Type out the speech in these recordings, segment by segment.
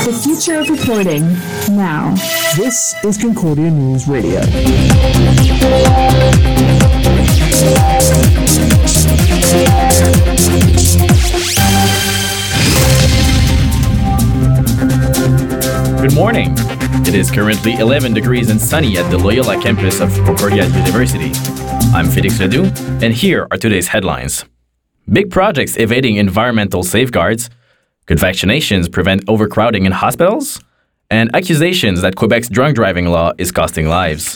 The future of reporting, now. This is Concordia News Radio. Good morning. It is currently 11 degrees and sunny at the Loyola campus of Concordia University. I'm Félix Ledoux, and here are today's headlines. Big projects evading environmental safeguards, could vaccinations prevent overcrowding in hospitals, and accusations that Quebec's drunk driving law is costing lives.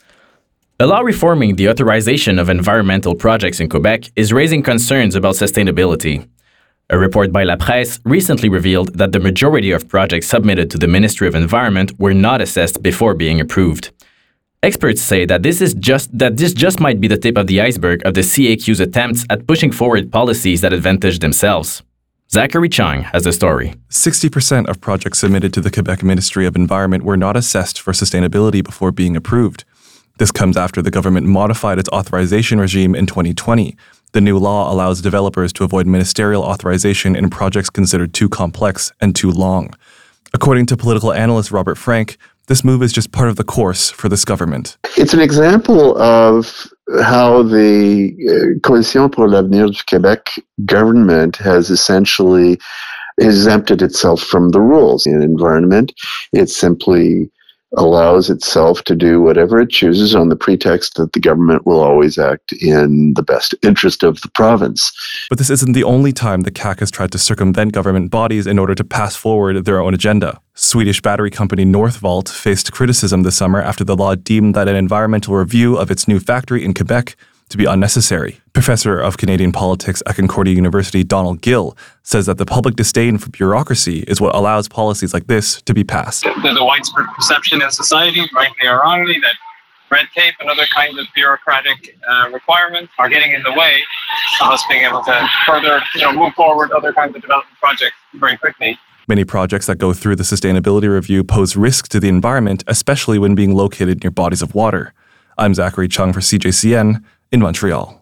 A law reforming the authorization of environmental projects in Quebec is raising concerns about sustainability. A report by La Presse recently revealed that the majority of projects submitted to the Ministry of Environment were not assessed before being approved. Experts say that this just might be the tip of the iceberg of the CAQ's attempts at pushing forward policies that advantage themselves. Zachary Chung has the story. 60% of projects submitted to the Quebec Ministry of Environment were not assessed for sustainability before being approved. This comes after the government modified its authorization regime in 2020. The new law allows developers to avoid ministerial authorization in projects considered too complex and too long. According to political analyst Robert Frank, this move is just part of the course for this government. It's an example of how the Coalition pour l'avenir du Québec government has essentially exempted itself from the rules. In environment, it simply allows itself to do whatever it chooses on the pretext that the government will always act in the best interest of the province. But this isn't the only time the CAQ has tried to circumvent government bodies in order to pass forward their own agenda. Swedish battery company Northvolt faced criticism this summer after the law deemed that an environmental review of its new factory in Quebec to be unnecessary. Professor of Canadian politics at Concordia University, Donald Gill, says that the public disdain for bureaucracy is what allows policies like this to be passed. There's a widespread perception in society, rightly or wrongly, that red tape and other kinds of bureaucratic requirements are getting in the way of us being able to further move forward other kinds of development projects very quickly. Many projects that go through the sustainability review pose risk to the environment, especially when being located near bodies of water. I'm Zachary Chung for CJCN in Montreal.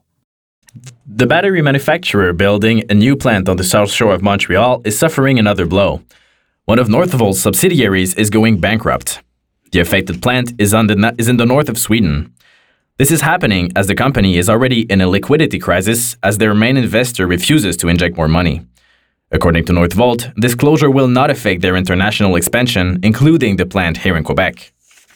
The battery manufacturer building a new plant on the south shore of Montreal is suffering another blow. One of Northvolt's subsidiaries is going bankrupt. The affected plant is in the north of Sweden. This is happening as the company is already in a liquidity crisis as their main investor refuses to inject more money. According to Northvolt, this closure will not affect their international expansion, including the plant here in Quebec.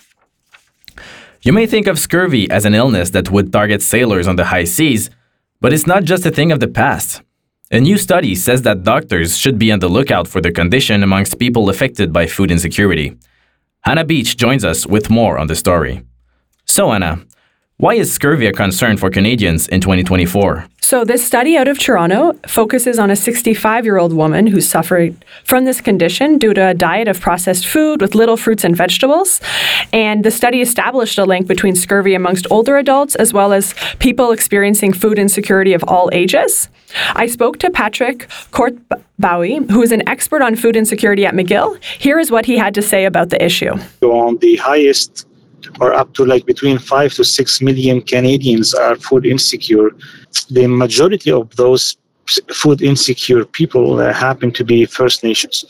You may think of scurvy as an illness that would target sailors on the high seas, but it's not just a thing of the past. A new study says that doctors should be on the lookout for the condition amongst people affected by food insecurity. Hannah Beach joins us with more on the story. So, Hannah, why is scurvy a concern for Canadians in 2024? So this study out of Toronto focuses on a 65-year-old woman who suffered from this condition due to a diet of processed food with little fruits and vegetables. And the study established a link between scurvy amongst older adults as well as people experiencing food insecurity of all ages. I spoke to Patrick Courtbaoui, who is an expert on food insecurity at McGill. Here is what he had to say about the issue. On the highest, or up to between 5 to 6 million Canadians are food insecure. The majority of those food insecure people happen to be First Nations,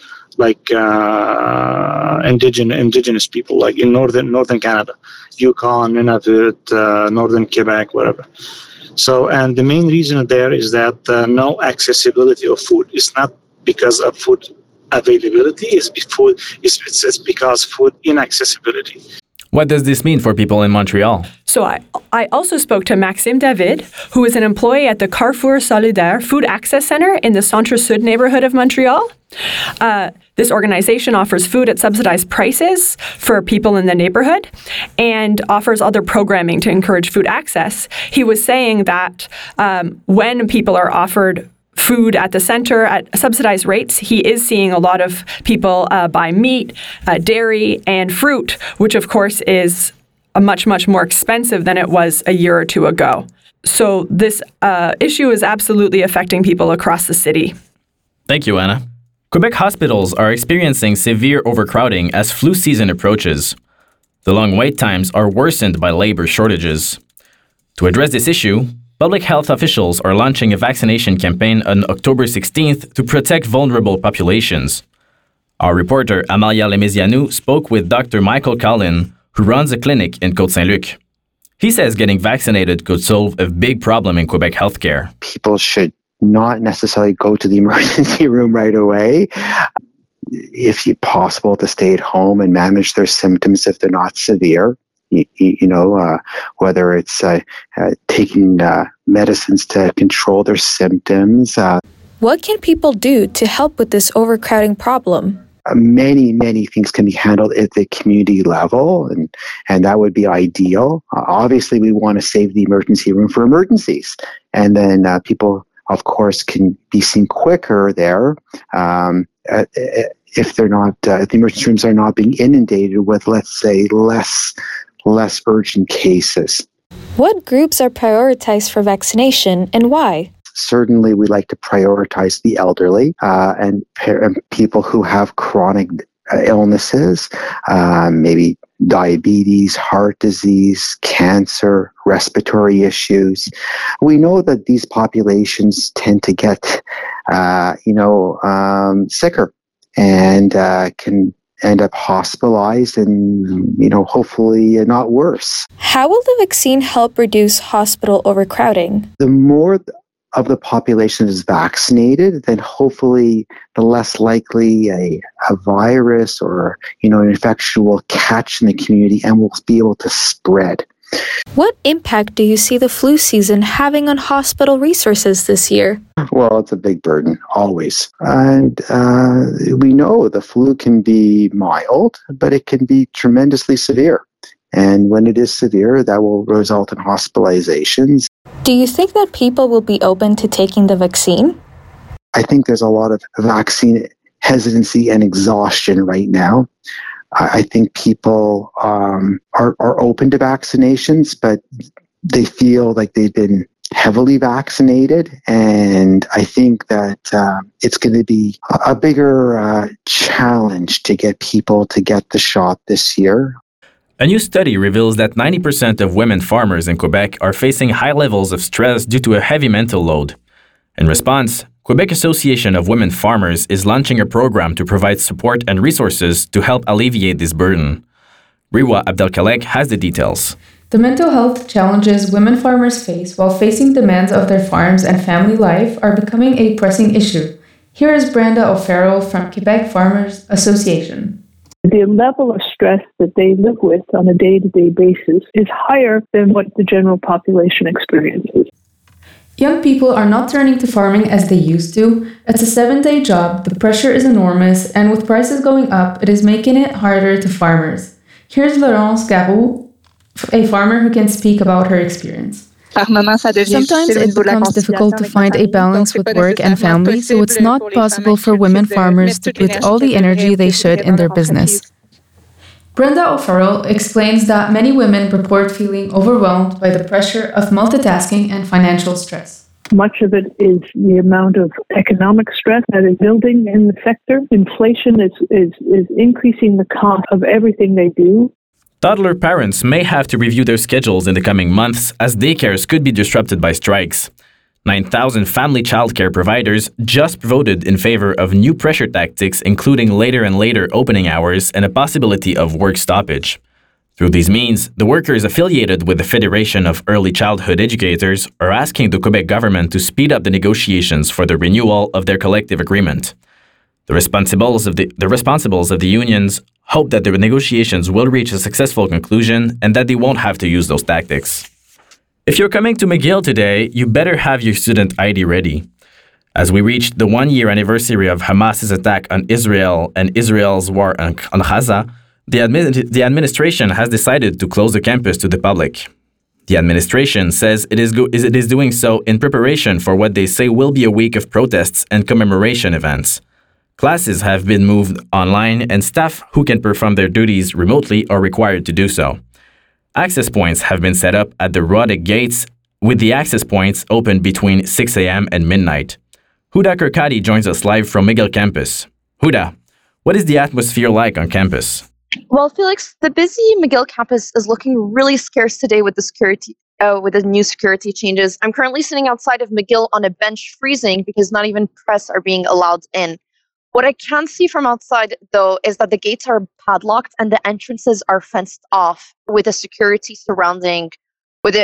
indigenous people, like in northern Canada, Yukon, Nunavut, northern Quebec, wherever. So, and the main reason there is that no accessibility of food. It's not because of food availability, it's because food inaccessibility. What does this mean for people in Montreal? So I also spoke to Maxime David, who is an employee at the Carrefour Solidaire Food Access Center in the Centre Sud neighborhood of Montreal. This organization offers food at subsidized prices for people in the neighborhood and offers other programming to encourage food access. He was saying that when people are offered food at the center at subsidized rates, he is seeing a lot of people buy meat, dairy, and fruit, which of course is much, much more expensive than it was a year or two ago. So this issue is absolutely affecting people across the city. Thank you, Anna. Quebec hospitals are experiencing severe overcrowding as flu season approaches. The long wait times are worsened by labor shortages. To address this issue, public health officials are launching a vaccination campaign on October 16th to protect vulnerable populations. Our reporter Amalia Lemezianou spoke with Dr. Michael Collin, who runs a clinic in Côte-Saint-Luc. He says getting vaccinated could solve a big problem in Quebec healthcare. People should not necessarily go to the emergency room right away. If it's possible to stay at home and manage their symptoms if they're not severe, whether it's taking medicines to control their symptoms. What can people do to help with this overcrowding problem? Many things can be handled at the community level, and that would be ideal. Obviously, we want to save the emergency room for emergencies, and then people, of course, can be seen quicker there if they're not. If the emergency rooms are not being inundated with, let's say, less urgent cases. What groups are prioritized for vaccination and why? Certainly, we like to prioritize the elderly and people who have chronic illnesses, maybe diabetes, heart disease, cancer, respiratory issues. We know that these populations tend to get, sicker and can end up hospitalized and, hopefully not worse. How will the vaccine help reduce hospital overcrowding? The more of the population is vaccinated, then hopefully the less likely a virus or an infection will catch in the community and will be able to spread. What impact do you see the flu season having on hospital resources this year? Well, it's a big burden, always. And we know the flu can be mild, but it can be tremendously severe. And when it is severe, that will result in hospitalizations. Do you think that people will be open to taking the vaccine? I think there's a lot of vaccine hesitancy and exhaustion right now. I think people are open to vaccinations, but they feel like they've been heavily vaccinated. And I think that it's going to be a bigger challenge to get people to get the shot this year. A new study reveals that 90% of women farmers in Quebec are facing high levels of stress due to a heavy mental load. In response, Quebec Association of Women Farmers is launching a program to provide support and resources to help alleviate this burden. Riwa Abdelkalek has the details. The mental health challenges women farmers face while facing demands of their farms and family life are becoming a pressing issue. Here is Brenda O'Farrell from Quebec Farmers Association. The level of stress that they live with on a day-to-day basis is higher than what the general population experiences. Young people are not turning to farming as they used to. It's a 7-day job, the pressure is enormous, and with prices going up, it is making it harder to farmers. Here's Laurence Garou, a farmer who can speak about her experience. Sometimes it becomes difficult to find a balance with work and family, so it's not possible for women farmers to put all the energy they should in their business. Brenda O'Farrell explains that many women report feeling overwhelmed by the pressure of multitasking and financial stress. Much of it is the amount of economic stress that is building in the sector. Inflation is increasing the cost of everything they do. Toddler parents may have to review their schedules in the coming months as daycares could be disrupted by strikes. 9,000 family childcare providers just voted in favor of new pressure tactics, including later and later opening hours and a possibility of work stoppage. Through these means, the workers affiliated with the Federation of Early Childhood Educators are asking the Quebec government to speed up the negotiations for the renewal of their collective agreement. The responsibles of the unions hope that the negotiations will reach a successful conclusion and that they won't have to use those tactics. If you're coming to McGill today, you better have your student ID ready. As we reach the 1-year anniversary of Hamas's attack on Israel and Israel's war on Gaza, the administration has decided to close the campus to the public. The administration says it is doing so in preparation for what they say will be a week of protests and commemoration events. Classes have been moved online, and staff who can perform their duties remotely are required to do so. Access points have been set up at the Roddick gates, with the access points open between 6 a.m. and midnight. Huda Kirkadi joins us live from McGill campus. Huda, what is the atmosphere like on campus? Well, Felix, the busy McGill campus is looking really scarce today with the new security changes. I'm currently sitting outside of McGill on a bench freezing because not even press are being allowed in. What I can see from outside, though, is that the gates are padlocked and the entrances are fenced off with a security surrounding the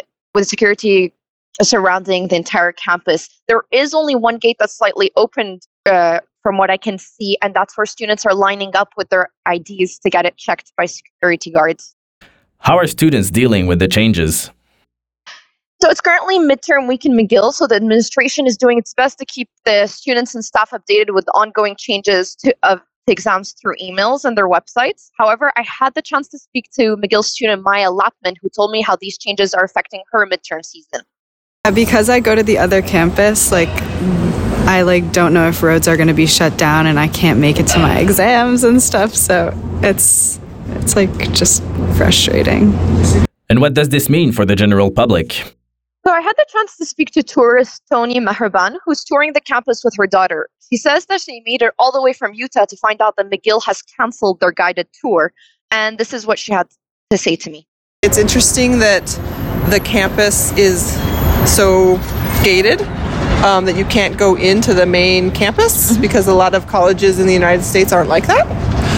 entire campus. There is only one gate that's slightly opened from what I can see, and that's where students are lining up with their IDs to get it checked by security guards. How are students dealing with the changes? So it's currently midterm week in McGill, so the administration is doing its best to keep the students and staff updated with the ongoing changes to exams through emails and their websites. However, I had the chance to speak to McGill student Maya Lapman, who told me how these changes are affecting her midterm season. Because I go to the other campus, I don't know if roads are going to be shut down and I can't make it to my exams and stuff, so it's just frustrating. And what does this mean for the general public? So I had the chance to speak to tourist Tony Meherban, who's touring the campus with her daughter. She says that she made it all the way from Utah to find out that McGill has canceled their guided tour. And this is what she had to say to me. It's interesting that the campus is so gated that you can't go into the main campus because a lot of colleges in the United States aren't like that.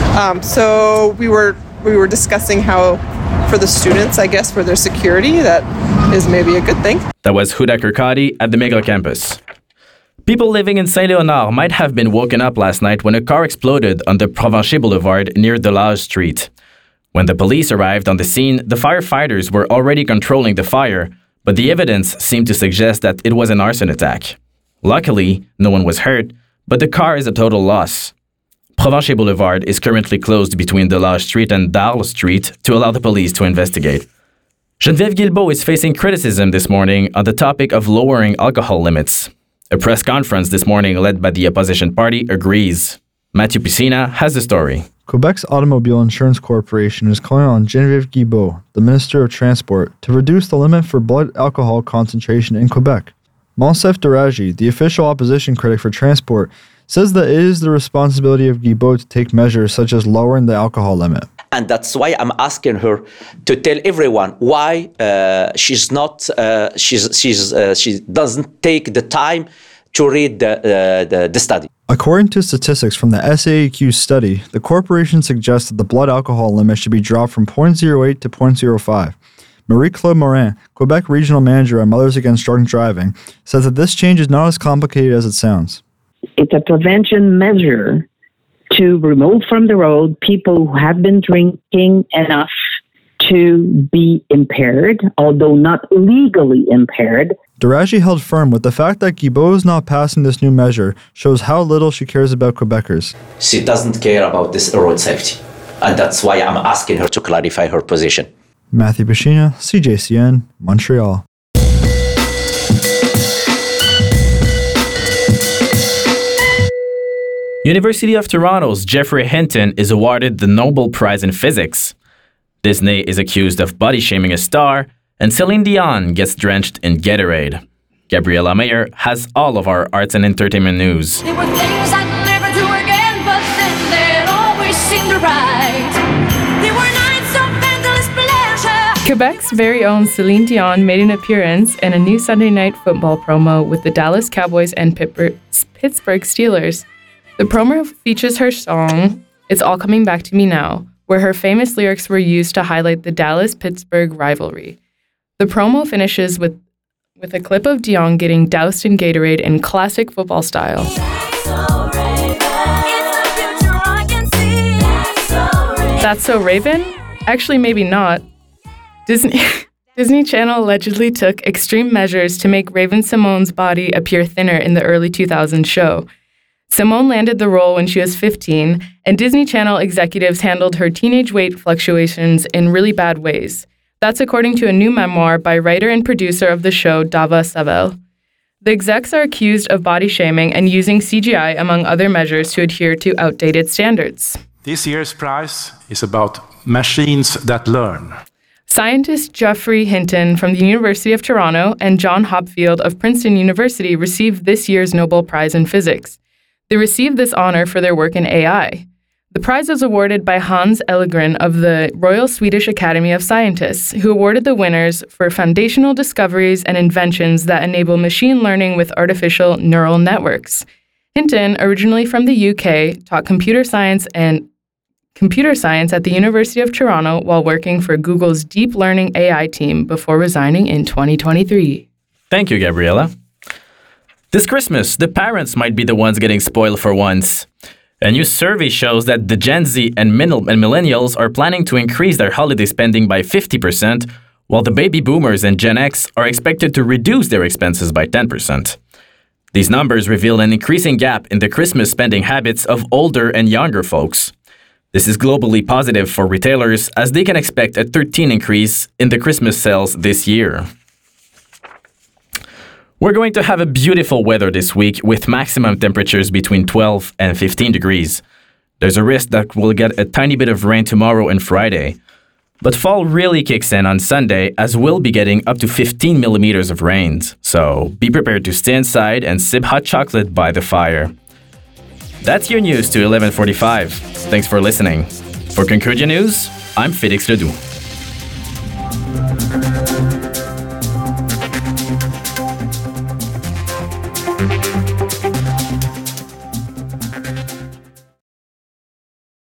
So we were discussing how for the students, I guess, for their security, that is maybe a good thing. That was Huda Kirkadi at the McGill campus. People living in Saint-Léonard might have been woken up last night when a car exploded on the Provencher Boulevard near Delage Street. When the police arrived on the scene, the firefighters were already controlling the fire, but the evidence seemed to suggest that it was an arson attack. Luckily, no one was hurt, but the car is a total loss. Provencher Boulevard is currently closed between Delage Street and Darle Street to allow the police to investigate. Geneviève Guilbeault is facing criticism this morning on the topic of lowering alcohol limits. A press conference this morning led by the opposition party agrees. Matthew Piscina has the story. Quebec's Automobile Insurance Corporation is calling on Geneviève Guilbeault, the Minister of Transport, to reduce the limit for blood alcohol concentration in Quebec. Monsef Daraji, the official opposition critic for transport, says that it is the responsibility of Guilbeault to take measures such as lowering the alcohol limit. And that's why I'm asking her to tell everyone why she doesn't take the time to read the study. According to statistics from the SAAQ study, the corporation suggests that the blood alcohol limit should be dropped from 0.08 to 0.05. Marie-Claude Morin, Quebec Regional Manager at Mothers Against Drunk Driving, says that this change is not as complicated as it sounds. It's a prevention measure to remove from the road people who have been drinking enough to be impaired, although not legally impaired. Daraji held firm with the fact that Guilbeault is not passing this new measure shows how little she cares about Quebecers. She doesn't care about this road safety, and that's why I'm asking her to clarify her position. Matthew Piscina, CJCN, Montreal. University of Toronto's Geoffrey Hinton is awarded the Nobel Prize in Physics. Disney is accused of body-shaming a star, and Celine Dion gets drenched in Gatorade. Gabriella Mayer has all of our arts and entertainment news. There were things I'd never do again, but then they'd always seem to right. There were nights of endless pleasure. Quebec's very own Celine Dion made an appearance in a new Sunday night football promo with the Dallas Cowboys and Pittsburgh Steelers. The promo features her song, It's All Coming Back to Me Now, where her famous lyrics were used to highlight the Dallas-Pittsburgh rivalry. The promo finishes with a clip of Dion getting doused in Gatorade in classic football style. That's So Raven? Actually, maybe not. Disney Channel allegedly took extreme measures to make Raven-Symoné's body appear thinner in the early 2000s show. Simone landed the role when she was 15, and Disney Channel executives handled her teenage weight fluctuations in really bad ways. That's according to a new memoir by writer and producer of the show, Dava Savel. The execs are accused of body shaming and using CGI, among other measures, to adhere to outdated standards. This year's prize is about machines that learn. Scientist Geoffrey Hinton from the University of Toronto and John Hopfield of Princeton University received this year's Nobel Prize in Physics. They received this honor for their work in AI. The prize was awarded by Hans Ellegren of the Royal Swedish Academy of Scientists, who awarded the winners for foundational discoveries and inventions that enable machine learning with artificial neural networks. Hinton, originally from the UK, taught computer science at the University of Toronto while working for Google's deep learning AI team before resigning in 2023. Thank you, Gabriella. This Christmas, the parents might be the ones getting spoiled for once. A new survey shows that the Gen Z and millennials are planning to increase their holiday spending by 50%, while the baby boomers and Gen X are expected to reduce their expenses by 10%. These numbers reveal an increasing gap in the Christmas spending habits of older and younger folks. This is globally positive for retailers as they can expect a 13% increase in the Christmas sales this year. We're going to have a beautiful weather this week with maximum temperatures between 12 and 15 degrees. There's a risk that we'll get a tiny bit of rain tomorrow and Friday. But fall really kicks in on Sunday as we'll be getting up to 15 millimeters of rain. So be prepared to stay inside and sip hot chocolate by the fire. That's your news to 11:45. Thanks for listening. For Concordia News, I'm Félix Ledoux.